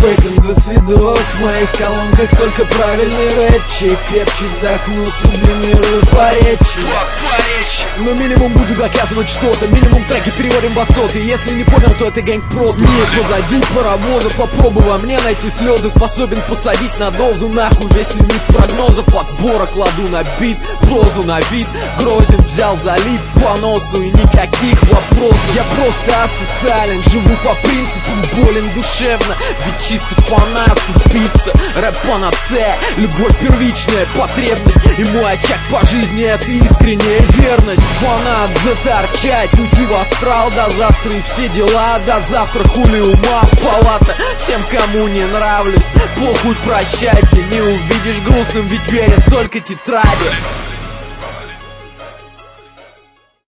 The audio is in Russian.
бэком до свидос. В моих колонках только правильный рэпчик. Крепче вздохну, сублимирую поречи. Но минимум буду доказывать что-то. Минимум треки переводим в соты. Если не понял, то это гэнг прод. Нет, позади паровоза. Попробуй во мне найти слезы. Способен посадить на дозу. Нахуй весь лимит прогнозов. Отбора кладу на бит, прозу на вид. Грозен взял, залип по носу. И никаких вопросов. Я просто асоциален. Живу по принципам, болен душевно. Ведь чистый фанат, тупица. Рэп панацея, любовь первичная потребность. И мой очаг по жизни это искренняя верность. Фанат заторчать, уйти в астрал. До завтра и все дела, до завтра хули ума палата. Всем, кому не нравлюсь, похуй, прощайте. Не увидишь грустным, ведь верят только тетради.